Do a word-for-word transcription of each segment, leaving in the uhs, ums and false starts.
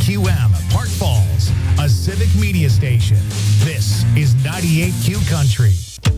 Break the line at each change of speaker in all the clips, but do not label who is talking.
Q M, Park Falls, a civic media station. This is ninety-eight Q Country.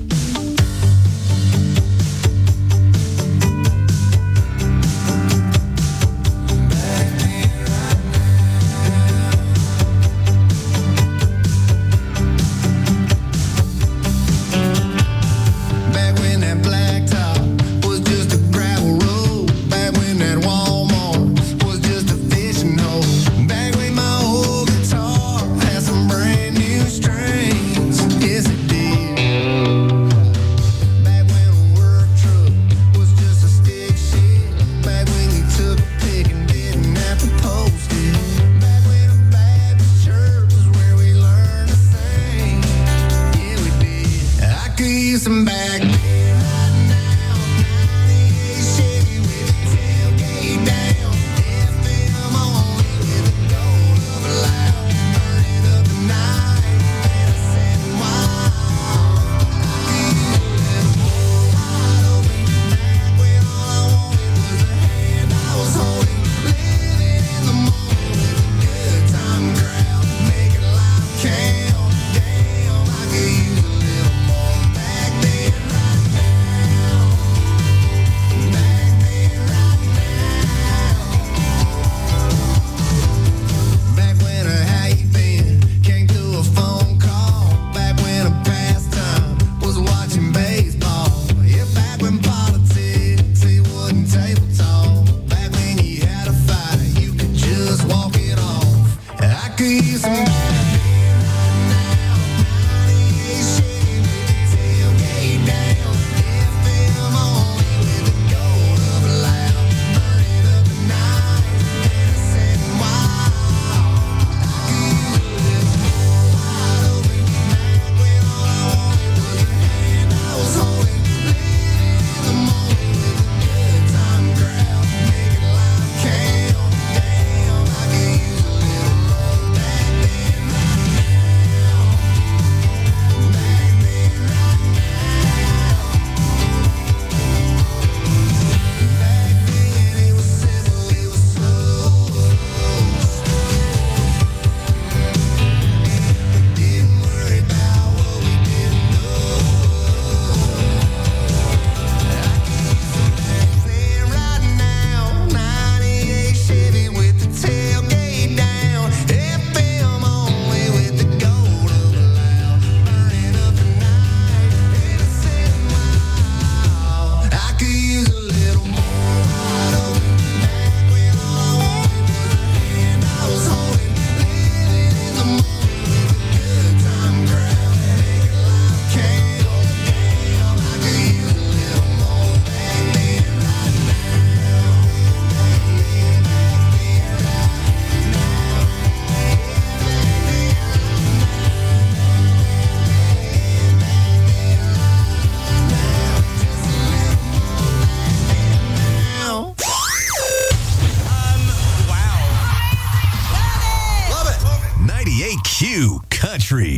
Country.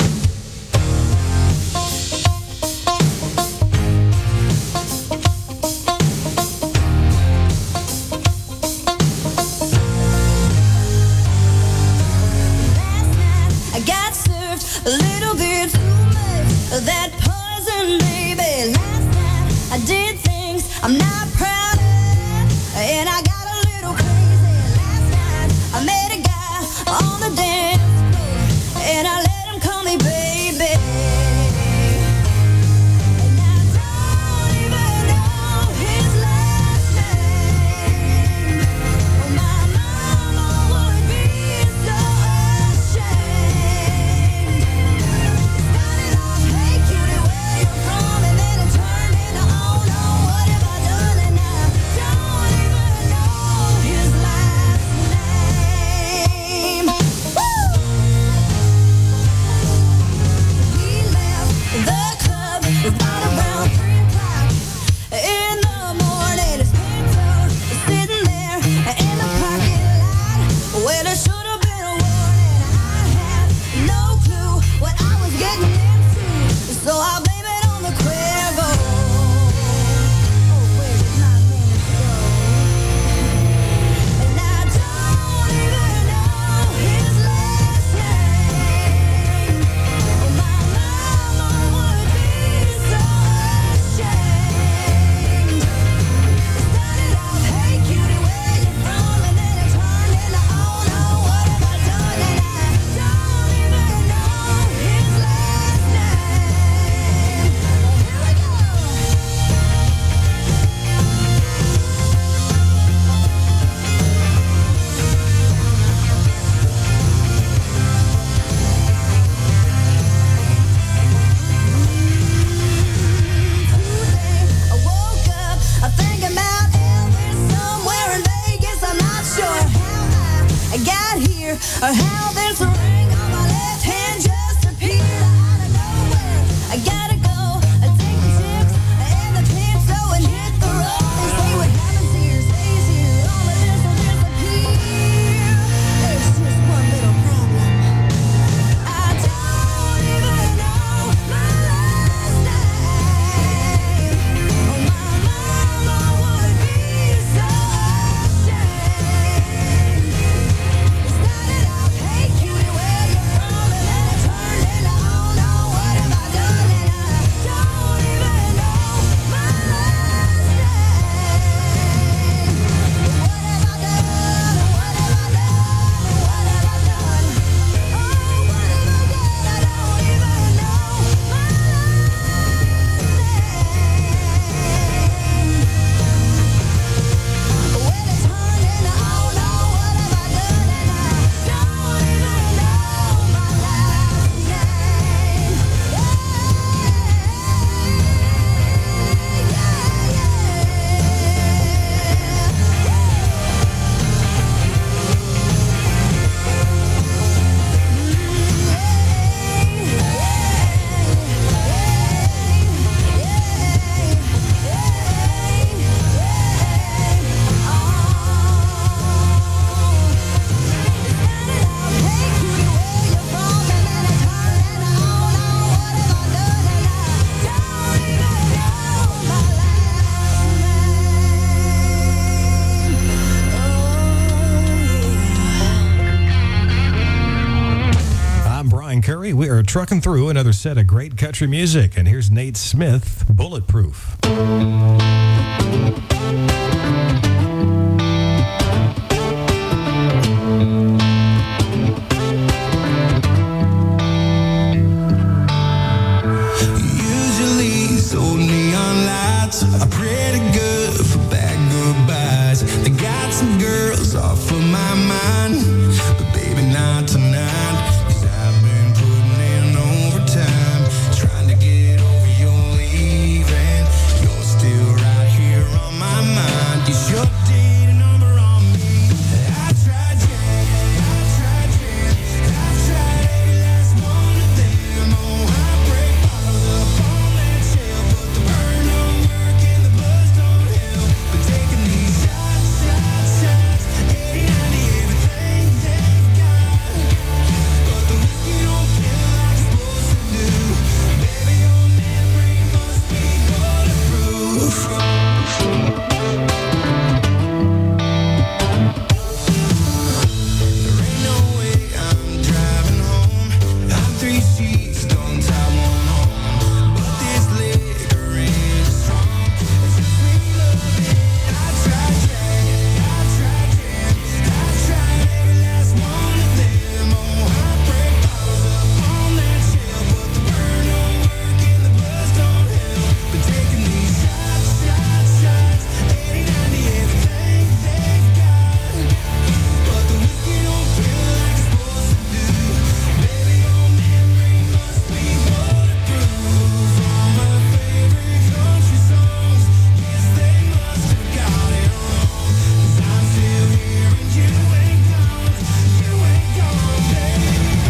We're trucking through another set of great country music, and here's Nate Smith, Bulletproof.
Usually, so neon lights are pretty good for bad goodbyes. They got some girls off of my mind, but baby, not tonight. 'Cause I've been putting in overtime, trying to get over your leaving. You're still right here on my mind. You sure did a number on me. I tried, yeah, I tried, yeah, I tried every last one of them. Oh, I break bottles up on that shelf, but the burn don't work and the buzz don't help. But taking these shots, shots, shots, eighty, ninety, everything they've got. But the whiskey don't kill like it's supposed to do. Baby, your memory must be bulletproof. There ain't no way I'm driving home. I'm three sheets, don't tie one on. But this liquor is strong. It's a sweet loving. I tried, yeah, I tried, yeah, I tried every last one of them. Oh, I break bottles up on that shelf, but the burn don't work and the buzz don't help. But taking these shots, shots, shots, eighty, ninety, everything they've got. But the whiskey don't kill like it's supposed to do. Baby, your memory must be bulletproof. All my favorite country songs, yes, they must have got it wrong. 'Cause I'm still here and you ain't gone, you ain't gone, baby.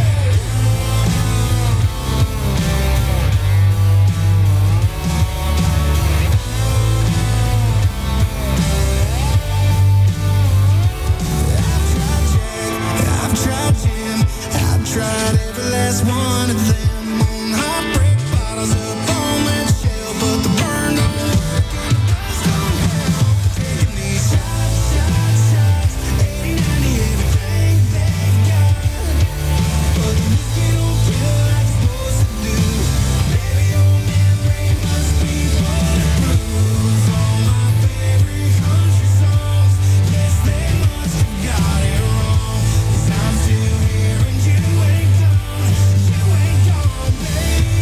I've tried, Jim, I've tried every last one of them. Heartbreak bottles up on that shelf, but the burn don't work and the buzz don't help. Taking these shots, shots, shots, eighty, ninety, everything they've got. But the whiskey don't kill like it's supposed to do. Baby, your memory must be bulletproof. All my favorite country songs, yes, they must have got it wrong. 'Cause I'm still here and you ain't gone, you ain't gone, baby.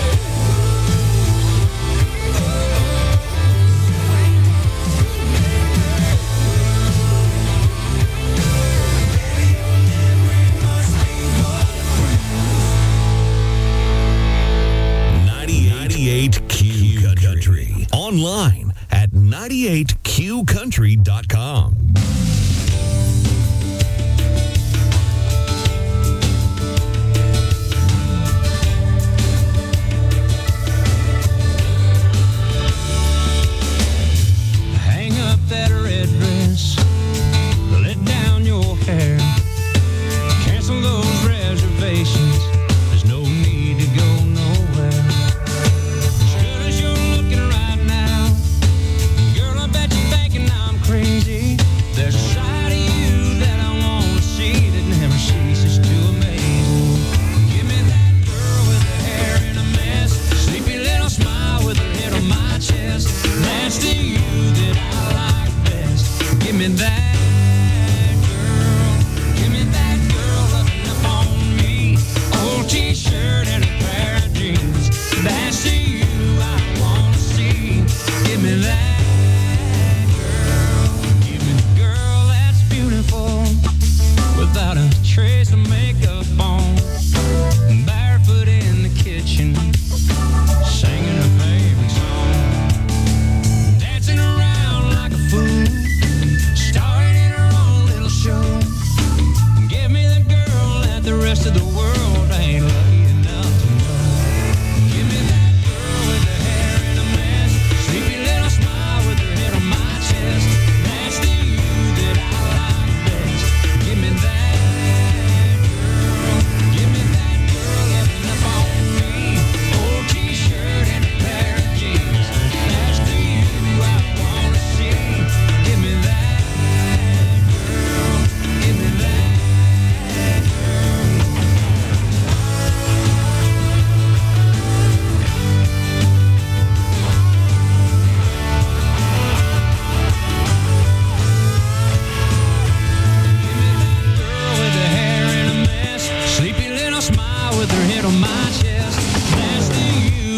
ninety-eight Q Country. Online at ninety-eight q country dot com.
Hang up that red dress, let down your hair, cancel those reservations, there's no need to go nowhere. As good as you're looking right now, girl, I bet you're thinking I'm crazy.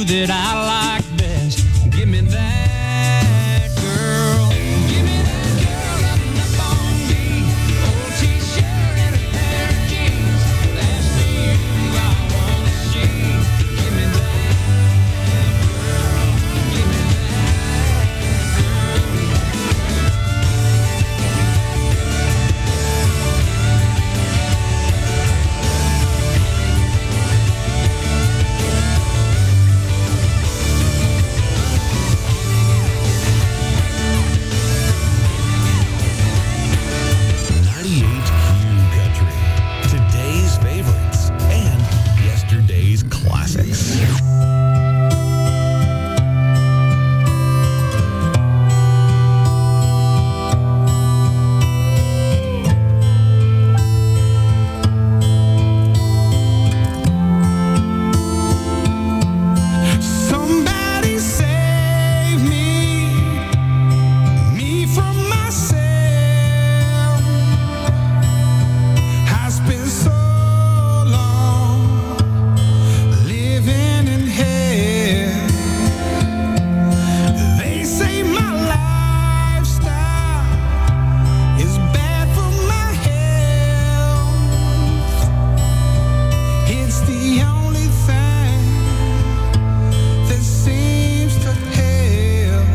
that I like best. Give me that girl. Give me that girl up up on me. Old t-shirt and a pair of jeans. That's the you I wanna see. Give me that girl. Give me that girl.
ninety-eight Q Country. Today's favorites and yesterday's classics.
Somebody save me, me from myself. I spent so long living in hell. They say my lifestyle is bad for my health. It's the only thing that seems to help.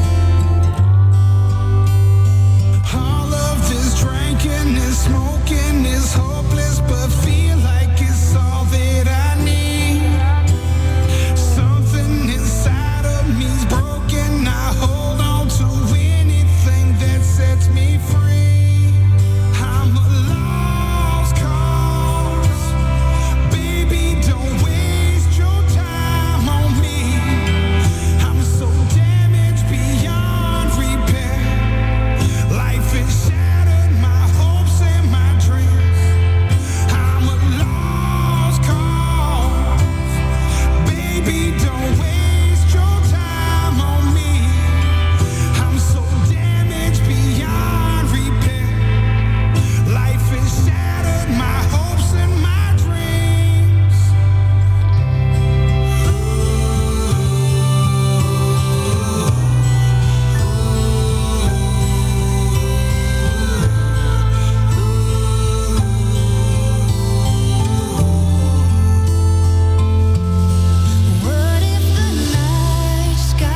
All of this drinking and smoking is hopeless, but feel like it's all that I need. Something inside of me's broken. I hold on to anything that sets me free. I'm a lost cause. Baby, don't waste your time on me. I'm so damaged beyond repair. Life has shattered my hopes and my dreams. I'm a lost cause. Baby, don't waste your time on me. I'm so damaged beyond repair. Life has shattered my hopes and my dreams. What if the night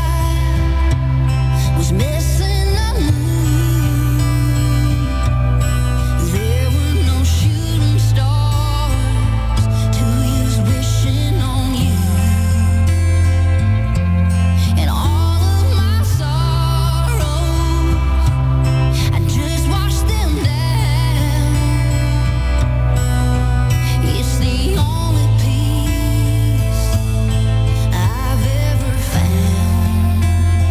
sky was missing a moon? There were no shooting stars to use wishing on you. And all of my sorrows, I just washed them down. It's the only peace I've ever found.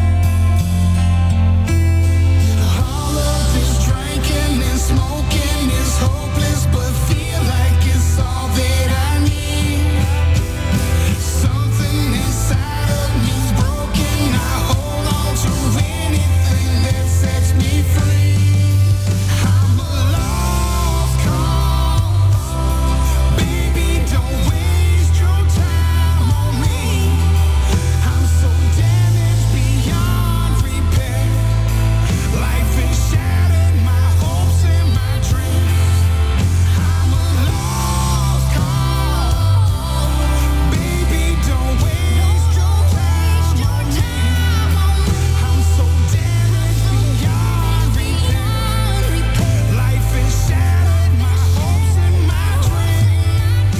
All of this drinking and smoking is hopeless, but feel like it's all that I need. Something inside of me's broken. I hold on to anything that sets me free. I'm a lost cause. Baby, don't waste your time on me. I'm so damaged beyond repair. Life has shattered my hopes and my dreams. I'm a lost cause. Baby, don't waste your time on me. I'm so damaged beyond repair. Life has shattered my hopes and my dreams.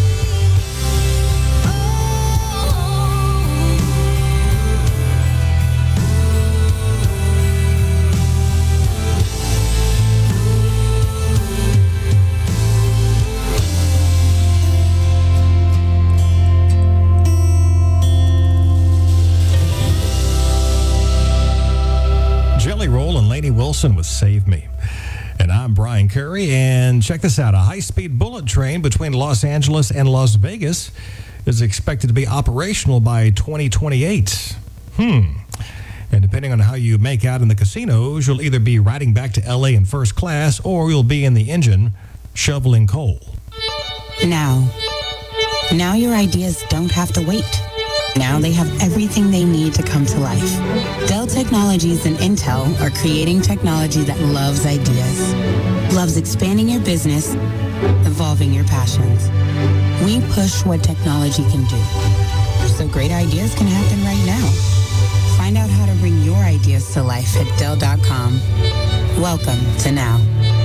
Jelly Roll and Lainey Wilson with Save Me. And I'm Brian Curry, and check this out. A high-speed bullet train between Los Angeles and Las Vegas is expected to be operational by twenty twenty-eight. Hmm. And depending on how you make out in the casinos, you'll either be riding back to L A in first class, or you'll be in the engine shoveling coal.
Now. Now your ideas don't have to wait. Now they have everything they need to come to life. Dell Technologies and Intel are creating technology that loves ideas, loves expanding your business, evolving your passions. We push what technology can do, so great ideas can happen right now. Find out how to bring your ideas to life at Dell dot com. Welcome to Now.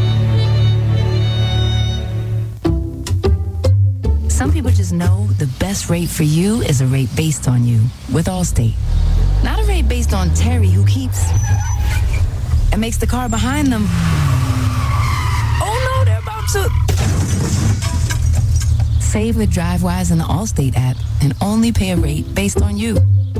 Some people just know the best rate for you is a rate based on you with Allstate. Not a rate based on Terry, who keeps and makes the car behind them. Oh no, they're about to. Save with DriveWise in the Allstate app and only pay a rate based on you.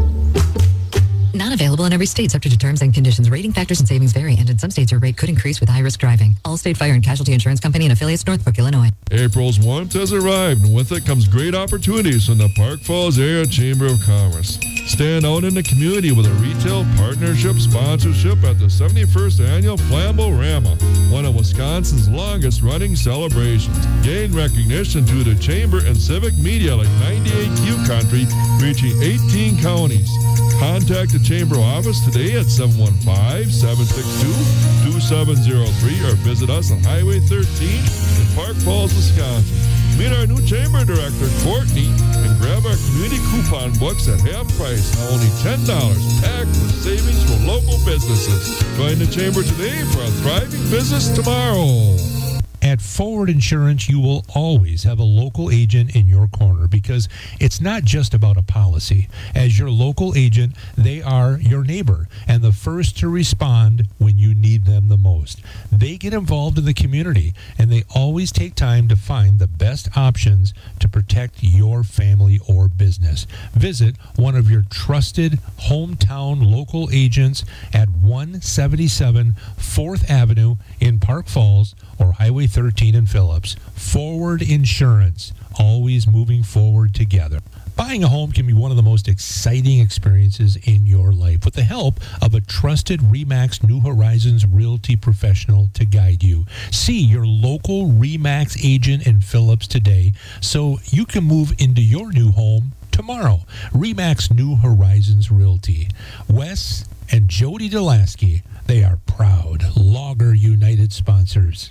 Not available in every state, subject to terms and conditions. Rating factors and savings vary, and in some states your rate could increase with high-risk driving. Allstate Fire and Casualty Insurance Company and affiliates, Northbrook, Illinois.
April's warmth has arrived, and with it comes great opportunities from the Park Falls Area Chamber of Commerce. Stand out in the community with a retail partnership sponsorship at the seventy-first Annual Flambo-Rama, one of Wisconsin's longest-running celebrations. Gain recognition to the Chamber and civic media like ninety-eight Q Country, reaching eighteen counties. Contact the Chamber office today at seven one five, seven six two, two seven zero three or visit us on Highway thirteen in Park Falls, Wisconsin. Meet our new Chamber Director, Courtney, and grab our community coupon books at half price, now only ten dollars, packed with savings for local businesses. Join the Chamber today for a thriving business tomorrow.
At Forward Insurance, you will always have a local agent in your corner because it's not just about a policy. As your local agent, they are your neighbor and the first to respond when you need them the most. They get involved in the community and they always take time to find the best options to protect your family or business. Visit one of your trusted hometown local agents at one seventy-seven fourth Avenue in Park Falls or Highway thirteen in Phillips. Forward Insurance, always moving forward together. Buying a home can be one of the most exciting experiences in your life with the help of a trusted RE/MAX New Horizons Realty professional to guide you. See your local RE/MAX agent in Phillips today so you can move into your new home tomorrow. RE/MAX New Horizons Realty. Wes and Jody Delasky, they are proud Logger United sponsors.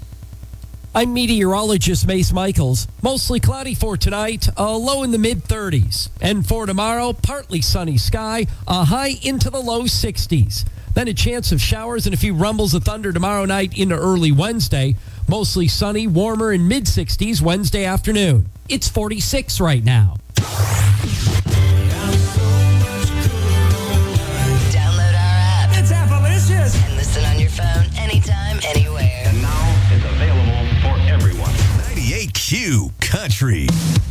I'm meteorologist Mace Michaels. Mostly cloudy for tonight, a low in the mid thirties. And for tomorrow, partly sunny sky, a high into the low sixties. Then a chance of showers and a few rumbles of thunder tomorrow night into early Wednesday. Mostly sunny, warmer in mid sixties Wednesday afternoon. It's forty-six right now.
Download our app.
It's Appalicious.
And listen on your phone anytime, anywhere.
And now it's available for everyone.
ninety-eight Q Country.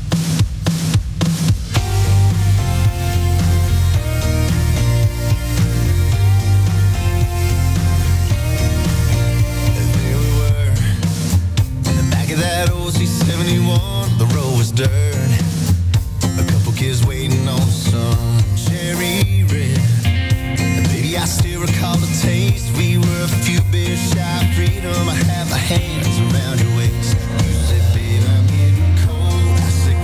There we were, in the back of that old C seventy-one, the road was dirt. A couple kids waiting on some cherry red. And baby, I still recall the taste. We were a few beers shy of freedom. I had my hands around your waist. You said, babe, I'm getting cold. I said,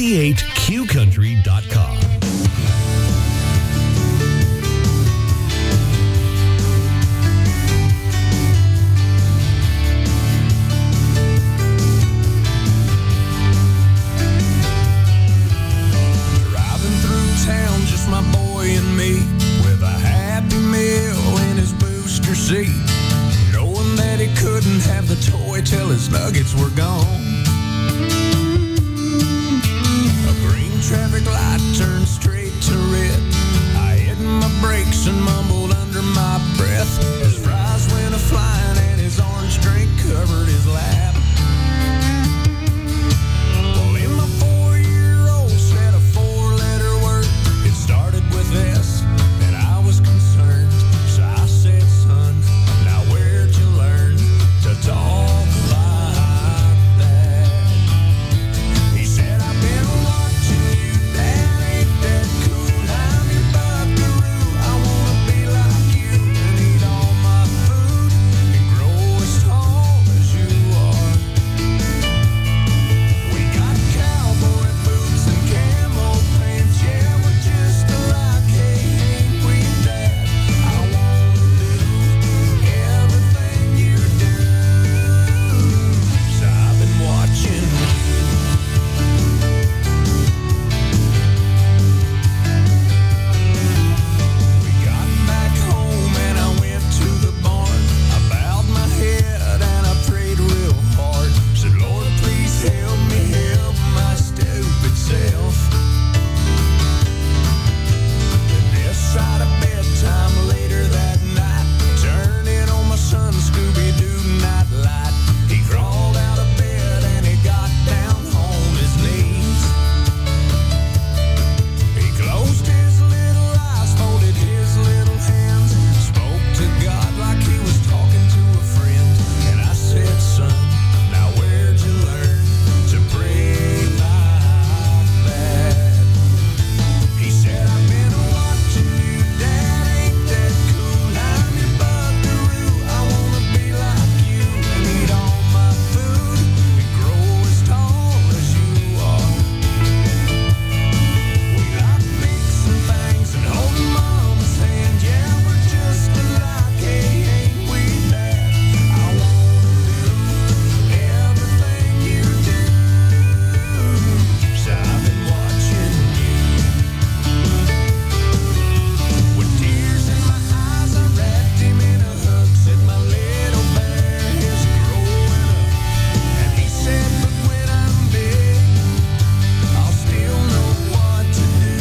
ninety-eight q country dot com.
Driving through town, just my boy and me, with a Happy Meal in his booster seat, knowing that he couldn't have the toy till his nuggets were gone. A green traffic light turned straight to red. I hit my brakes and mumbled under my breath. His fries went a-flying and his orange drink covered his lap. Well, in my four-year-old said a four-letter word. It started with S, and I was concerned. So I said, son, now where'd you learn to talk like that? He said, I've been watching you, that ain't that cool. I'm your buckaroo, I wanna be like you and eat all my food and grow as tall as you are. We got cowboy boots and camo pants, yeah, we're just alike, hey, ain't we, Dad? I wanna do everything you do. So I've been watching you. We got back home and I went to the barn. I bowed my head and I prayed real hard. Said, Lord, please help me help my stupid self. Then this side of bedtime later that night, turning on my son Scooby-Doo night light. He crawled out of bed and he got down on his knees. He closed his little eyes, folded his little hands, spoke to God like he was talking to a friend. And I said, son, now where'd you learn to pray like that? He said, I've been watching you, Dad, ain't that cool? I'm your buckaroo, I wanna be like you and eat all my food and grow as tall as you are. We like fixing things and holding Mama's hand, yeah, we're just alike, hey, ain't we, Dad? I wanna do everything you do. So I've been watching you. With tears in my eyes, I wrapped him in a hug, said my little bear is growing up. And he said, but when I'm big, I'll still know what to do.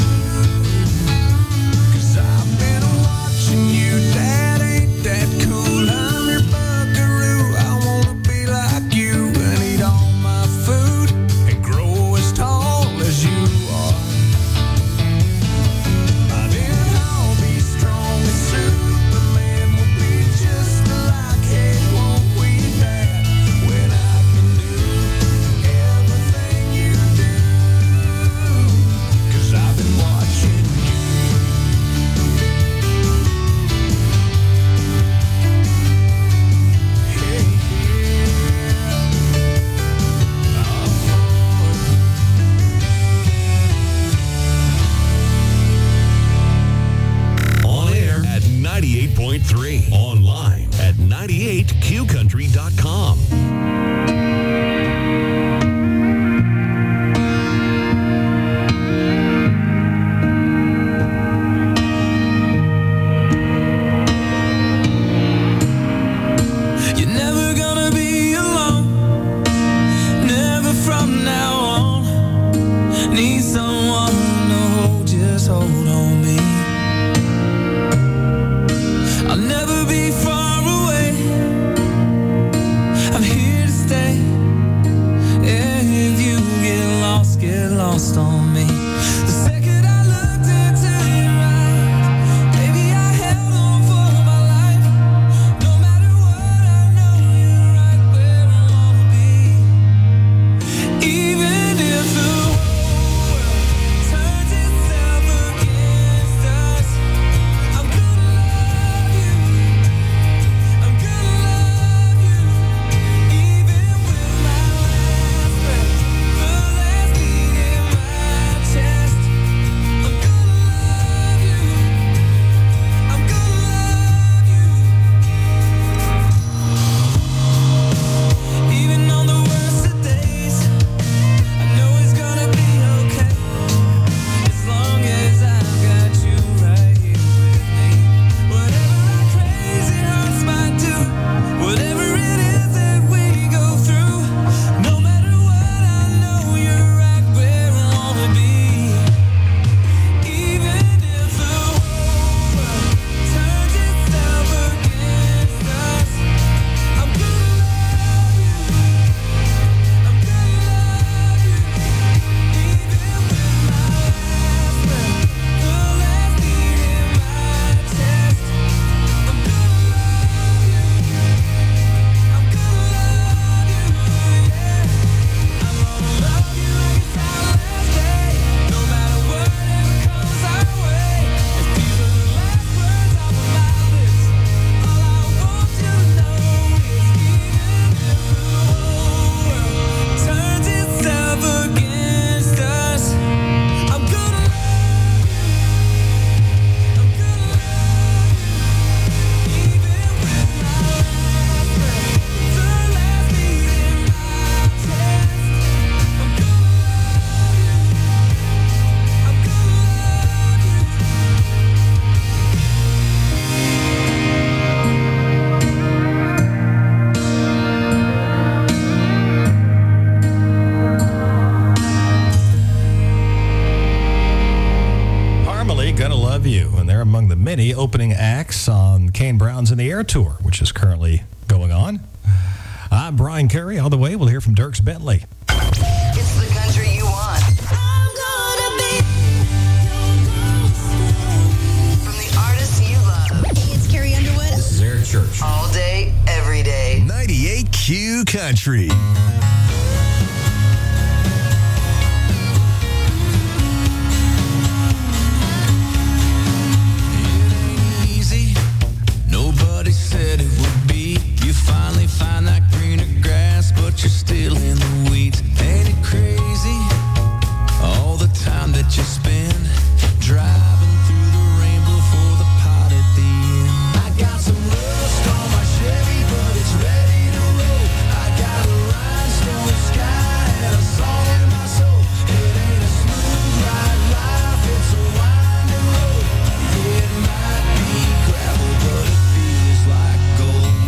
'Cause I've been watching you, Dad, ain't that cool? I'm your buckaroo, I wanna be like you and eat all my food and grow as tall as you are. By then I'll be strong as Superman, we'll be just alike, hey, won't we, Dad? When I can do everything you do. 'Cause I've been watching you. Hey,
On air at ninety-eight point three. Online at ninety-eight q country dot com.
You're never gonna be alone, never from now on. Need someone to hold, just hold on me. I'll never be far away, I'm here to stay.
many opening acts on Kane Brown's In the Air tour, which is currently going on. I'm Brian Curry. All the way, we'll hear from Dierks Bentley.
It's the country you want. I'm gonna be from the artists you love.
Hey, it's Carrie Underwood.
This is Eric Church.
All day, every day.
ninety-eight Q Country.
Easy. Nobody said it would be. You finally find that greener grass, but you're still in the weeds. Ain't it crazy? All the time that you spend driving through the rainbow for the pot at the end. I got some rust on my Chevy, but it's ready to roll. I got a rhinestone sky and a song in my soul. It ain't a smooth ride life, it's a winding road. It might be gravel, but it feels like gold.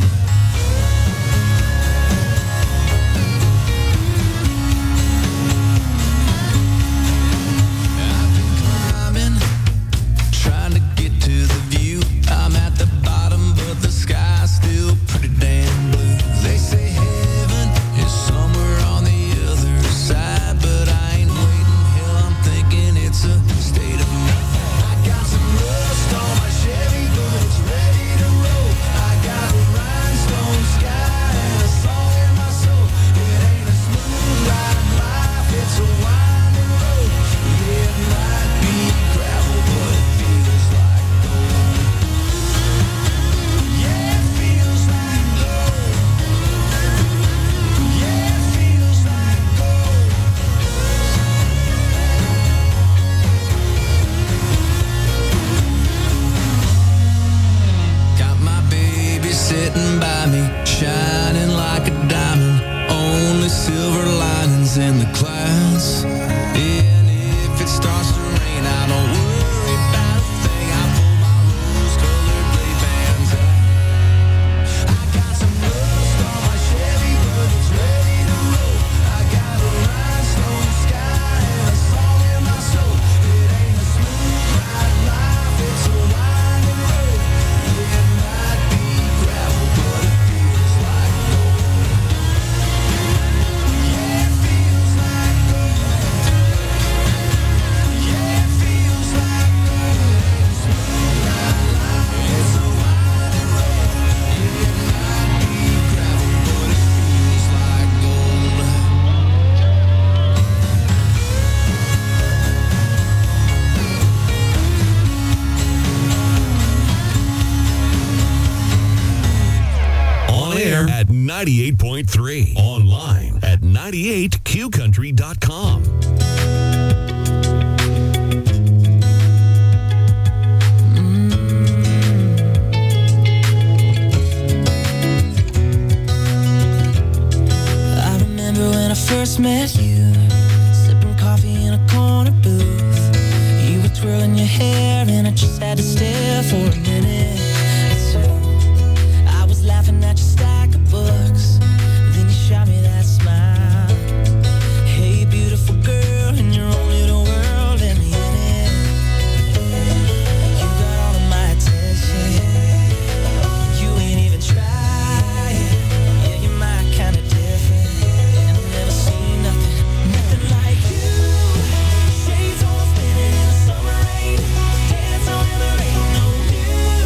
I've been climbing, trying to get to the view. I'm at the bottom, but the sky's still pretty damn blue. They say heaven is somewhere on the other side, but I ain't waiting. Hell, I'm thinking it's a state of mind. I got some rust on my Chevy, but it's ready to roll. I got a rhinestone sky and a song in my soul. It ain't a smooth ride life, it's a winding road. It might be gravel, but it feels like gold. Yeah, it feels like gold. Yeah, it feels like gold. Got my baby sitting by me, shining like a diamond. Only silver linings in the clouds. And if it starts to rain, I don't worry about a thing. I pull my rose-colored Ray-Bans out. I got some rust on my Chevy, but it's ready to roll. I got a rhinestone sky and a song in my soul. It ain't a smooth ride life, it's a winding road. It might be gravel, but it feels like gold. Yeah, it feels like gold. Yeah, it feels like gold. Smooth ride life, it's a winding road. It might be gravel, but it feels like gold.
On air at ninety-eight point three. Online at ninety-eight Q country dot com.
I remember when I first met you, sipping coffee in a corner booth. You were twirling your hair and I just had to stare for a minute or two. I was laughing at your stack of books, then you shot me that smile. Hey, beautiful girl, in your own little world, let me in it. You got all of my attention. You ain't even trying. Yeah, you're my kind of different, and I've never seen nothing, nothing like you. Shades on spinning in the summer rain, dance on in the rain, no you.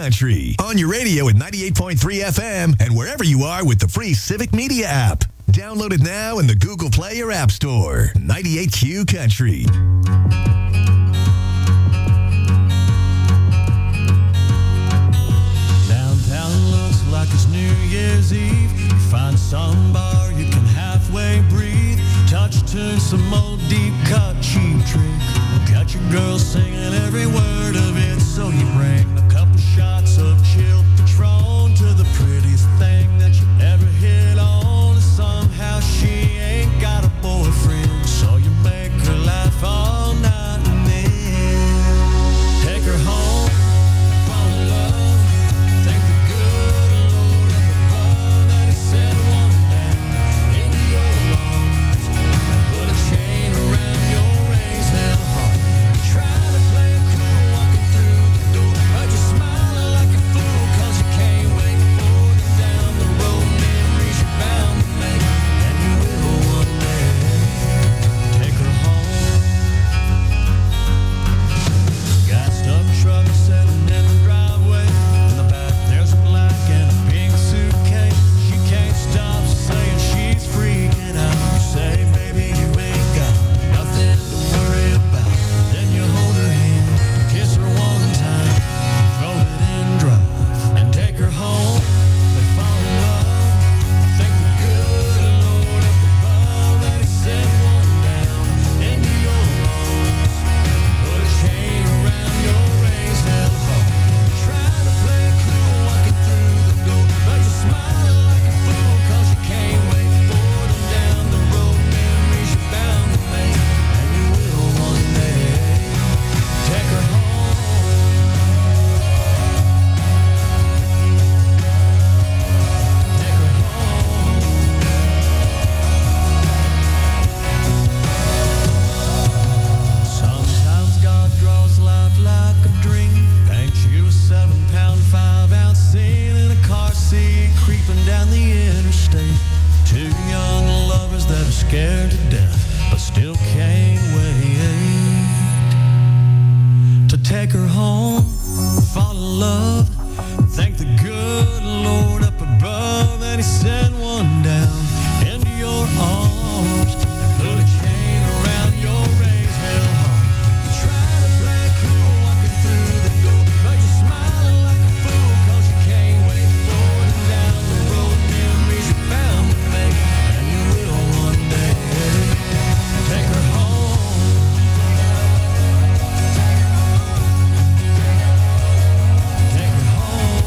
Country. On your radio at ninety-eight point three F M and wherever you are with the free Civic Media app. Download it now in the Google Play or App Store. ninety-eight Q Country.
Downtown looks like it's New Year's Eve. You find some bar you can halfway breathe. Touch to some old deep cut cheap trick. Got your girl singing every word of it. So you bring a couple shots of chilled Patron to the prettiest thing that you ever hit on. Somehow she ain't got a boyfriend, so you make her laugh all night and then take her home, fall in love, thank the good Lord up above that he sent one down into your lungs, put a chain around your raised hell heart. Try to play it cool walking through the door, but you're smiling like a fool cause you can't wait for them down the road. Memories you're bound to make, and you will one day. Take her home. Got stuck truck sitting in the driveway. In the back there's a black and a pink suitcase. She can't stop saying she's freaking out. You say, baby, you ain't got nothing to worry about. Then you hold her hand, kiss her one time, throw it in drive, and take her home. They fall in love. Thank the good Lord up above that he sent one down into your lungs. Put a chain around your raised hell heart. Try to play it cool walking through the door, but you're smiling like a fool cause you can't wait for them down the road. Memories you're bound to make, and you will one day. Take her home. Take her home. Sometimes God draws life like a dream. Paints you a seven pound, five ounce scene in a car seat, creeping down the interstate. Two young lovers that are scared to death, but still can't wait to take her home, fall in love. Thank the good Lord up above that he sent one down into your arms. Put a chain around your raised hell heart. You try to play it cool walking through the door, but you're smiling like a fool cause you can't wait for them down the road. Memories you're bound to make, and you will one day. Take her home. Take her home.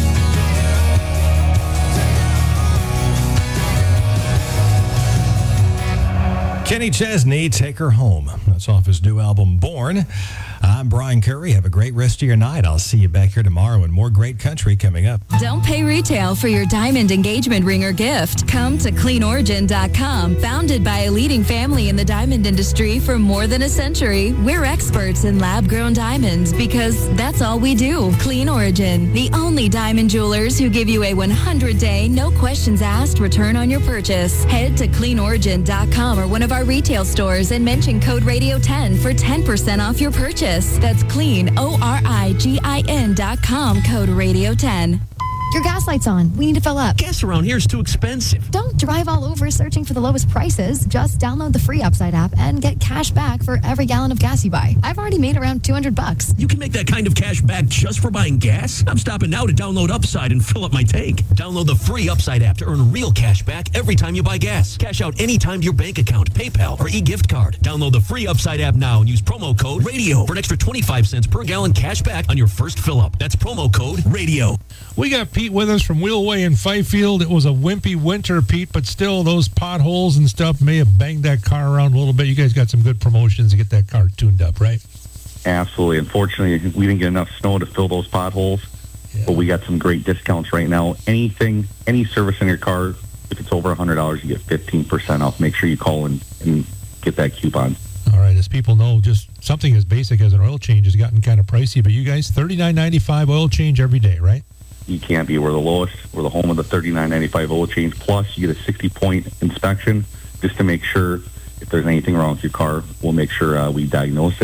Kenny Chesney, Take Her Home. That's off his new album, Born. I'm Brian Curry. Have a great rest of your night. I'll see you back here tomorrow and more great country coming up.
Don't pay retail for your diamond engagement ring or gift. Come to clean origin dot com. Founded by a leading family in the diamond industry for more than a century, we're experts in lab-grown diamonds because that's all we do. Clean Origin, the only diamond jewelers who give you a one hundred day, no questions asked return on your purchase. Head to clean origin dot com or one of our retail stores and mention code radio ten for ten percent off your purchase. That's clean, O R I G I N dot com, code radio ten.
Your gas light's on. We need to fill up.
Gas around here is too expensive.
Don't drive all over searching for the lowest prices. Just download the free Upside app and get cash back for every gallon of gas you buy. I've already made around two hundred bucks.
You can make that kind of cash back just for buying gas? I'm stopping now to download Upside and fill up my tank. Download the free Upside app to earn real cash back every time you buy gas. Cash out anytime to your bank account, PayPal, or e-gift card. Download the free Upside app now and use promo code RADIO for an extra twenty-five cents per gallon cash back on your first fill up. That's promo code RADIO.
We got Pete with us from Wheelway in Fifield. It was a wimpy winter, Pete, but still those potholes and stuff may have banged that car around a little bit. You guys got some good promotions to get that car tuned up, right?
Absolutely. Unfortunately, we didn't get enough snow to fill those potholes, yeah. But we got some great discounts right now. Anything, any service in your car, if it's over one hundred dollars, you get fifteen percent off. Make sure you call and, and get that coupon.
All right, as people know, just something as basic as an oil change has gotten kind of pricey, but you guys, thirty-nine ninety-five oil change every day, right?
You can't be. We're the lowest. We're the home of the thirty-nine ninety-five oil change. Plus, you get a sixty point inspection just to make sure if there's anything wrong with your car. We'll make sure uh, we diagnose it.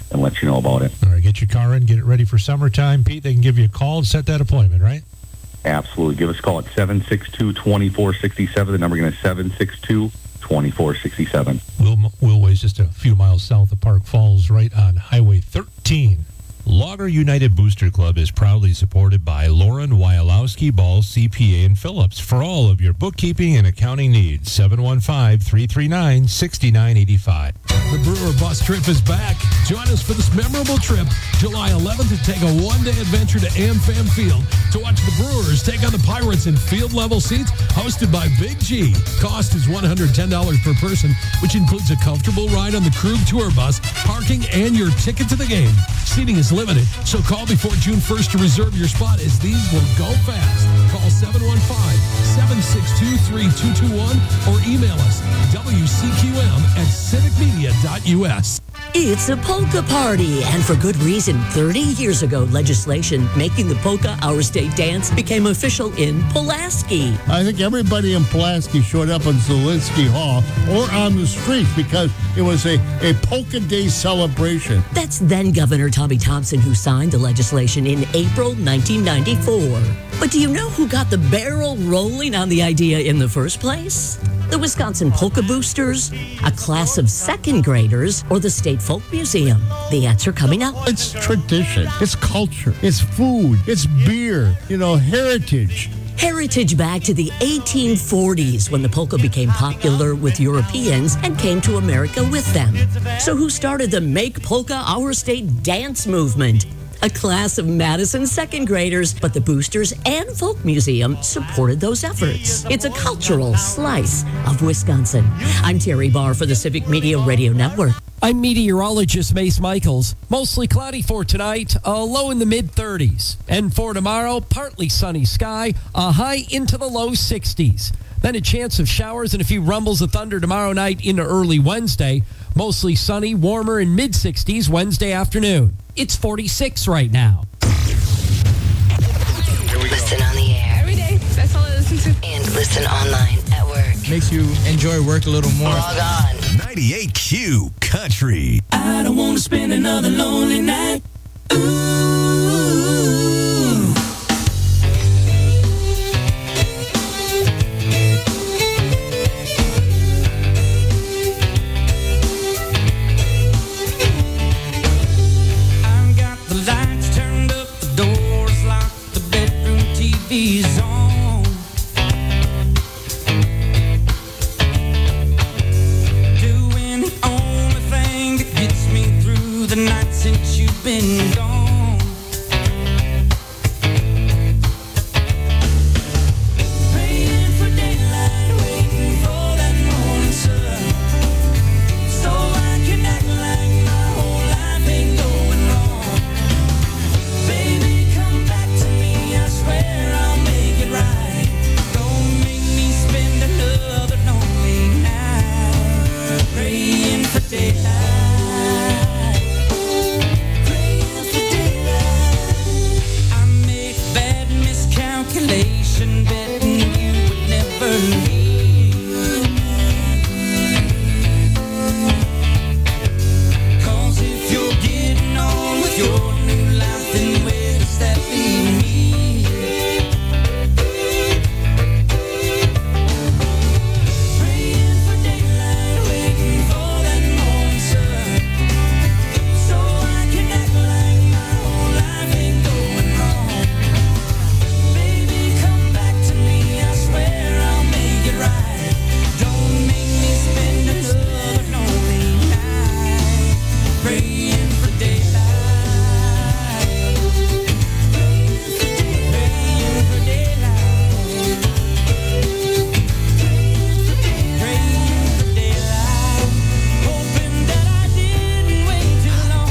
and let you know about it.
All right, get your car in, get it ready for summertime. Pete, they can give you a call and set that appointment, right?
Absolutely. Give us a call at seven six two, two four six seven. The number again is seven six two, two four six seven.
Will Willway's just a few miles south of Park Falls, right on Highway thirteen. Logger United Booster Club is proudly supported by Lauren Wyalowski Ball C P A in Phillips for all of your bookkeeping and accounting needs. seven one five, three three nine, six nine eight five.
The Brewer Bus Trip is back. Join us for this memorable trip, July eleventh, to take a one-day adventure to AmFam Field to watch the Brewers take on the Pirates in field-level seats hosted by Big G. Cost is one hundred ten dollars per person, which includes a comfortable ride on the Krug Tour Bus, parking, and your ticket to the game. Seating is limited, so call before June first to reserve your spot, as these will go fast. Call seven one five, seven six two, three two two one or email us W C Q M at civic media dot U S.
It's a polka party, and for good reason. thirty years ago, legislation making the polka our state dance became official in Pulaski.
I think everybody in Pulaski showed up in Zelinsky Hall or on the street because it was a, a polka day celebration.
That's then Governor Tommy Thompson who signed the legislation in April nineteen ninety-four. But do you know who got the barrel rolling on the idea in the first place? The Wisconsin Polka Boosters, a class of second graders, or the State Folk Museum? The answer coming up.
It's tradition, it's culture, it's food, it's beer, you know, heritage.
Heritage back to the eighteen forties when the polka became popular with Europeans and came to America with them. So who started the Make Polka Our State dance movement? A class of Madison second graders, but the Boosters and Folk Museum supported those efforts. It's a cultural slice of Wisconsin. I'm Terry Barr for the Civic Media Radio Network.
I'm meteorologist Mace Michaels. Mostly cloudy for tonight, a low in the mid thirties. And for tomorrow, partly sunny sky, a high into the low sixties. Then a chance of showers and a few rumbles of thunder tomorrow night into early Wednesday. Mostly sunny, warmer in mid sixties Wednesday afternoon. It's forty-six right now.
Listen on the air. Every day. That's all I listen to. And listen online at work.
Makes you enjoy work a little more.
Log on.
ninety-eight Q Country.
I don't want to spend another lonely night. Ooh. I've got the lights turned up, the doors locked, the bedroom T V's on. Doing the only thing that gets me through the night since you've been gone. Praying for daylight, waiting for that morning sun, so I can act like my whole life ain't going wrong. Baby, come back to me, I swear I'll make it right. Don't make me spend another lonely night praying for daylight. Praying for daylight. I made a bad miscalculation, betting you would never leave. 'Cause if you're getting on with your new life, then where does that leave me? Praying for daylight, waiting for that morning sun, so I can act like my whole life ain't going wrong. Baby, come back to me, I swear I'll make it right. Don't make me spend another lonely night praying for daylight. Praying for daylight. Praying for daylight. Praying for daylight. Hoping that I didn't wait too long.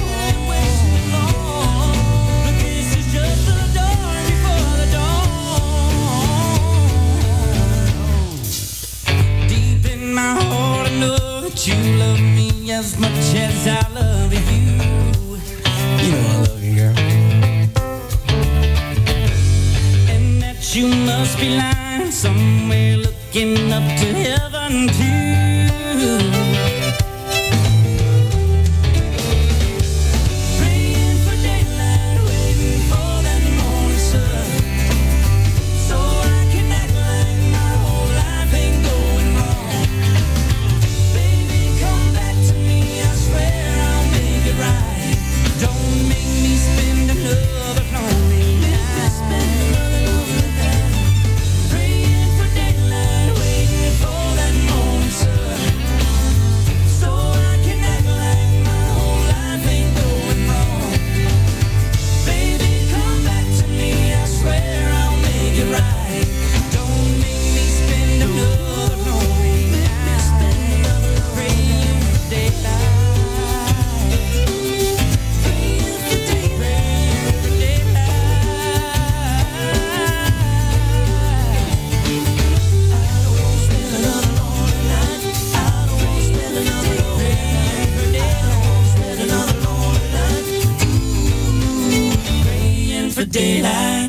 But this is just the dawn before the dawn. Deep in my heart, I know that you love me as much as I love you. You know I love you, girl. And that you must be lying somewhere, looking up to heaven too. daylight.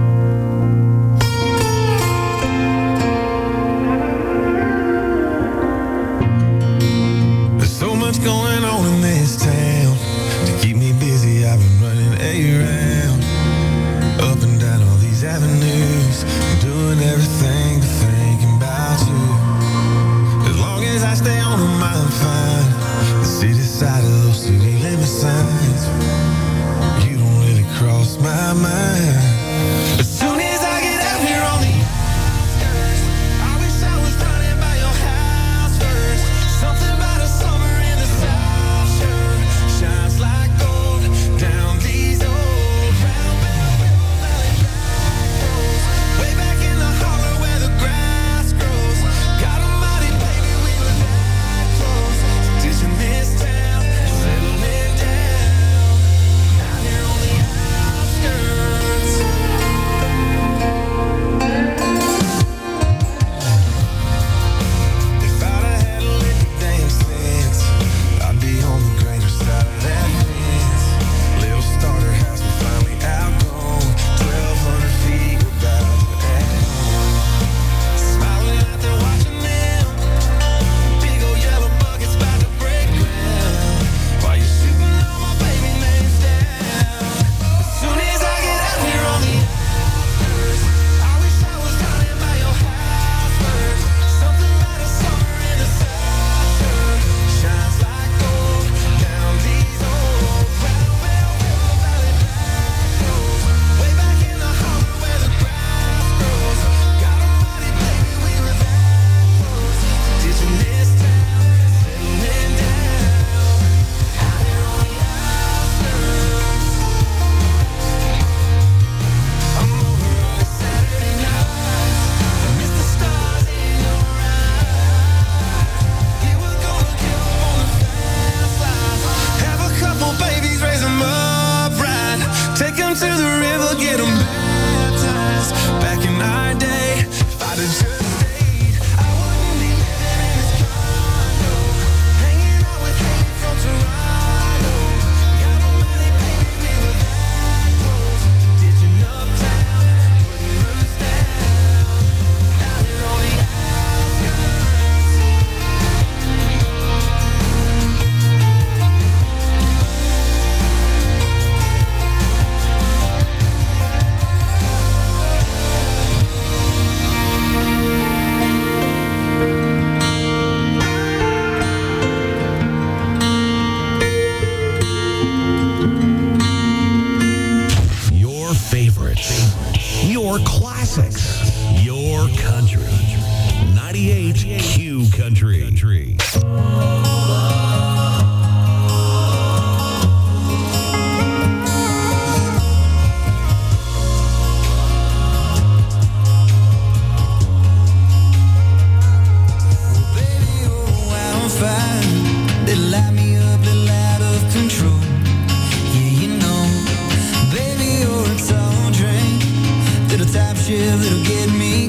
There's so much going on in this town. To keep me busy, I've been running around, up and down all these avenues, doing everything but thinking about you. As long as I stay on my mind fine, the city side of those city limit signs, you don't really cross my mind. As soon as I get out here on the outskirts, I wish I was running by your house first. Something about a summer in the South Shore shines like gold down these old round Bell River Valley back roads. Way back in the hollow where the grass grows. God almighty, baby, we were that close. Ditching this town, settling down out here on the outskirts. If I'd have had a little damn sense, I'd be on the greater side of that fence. Little starter house we finally outgrown, twelve hundred feet about to end. Smiling out there watching them, big old yellow buckets about to break ground, while you're shooting all my baby names down. As soon as I get out here on the outskirts, I wish I was running by your house first. Something about a summer in the South Shore shines like gold down these old round Bell River Valley back roads. Way back in the hollow where the grass grows. God almighty, baby, we were that close. Ditching this town, settling down out here on the outskirts. I'm over on a Saturday night. I miss the stars in your eyes. Yeah, we're gonna get up on the fast life. Have a couple babies, raise them up right. Take them to the river, get them baptized. Back in our day, if I'd have just stayed, I wouldn't be living in this condo, hanging out with Hayden from Toronto. God almighty, baby, we were that close. Ditching uptown, putting roots down out here on the
Your favorites, your classics, your country. ninety-eight Q Country.
I'm fine. They light me up, little out of control. Yeah, you know, baby, you're a tall drink. Little top shift, little get me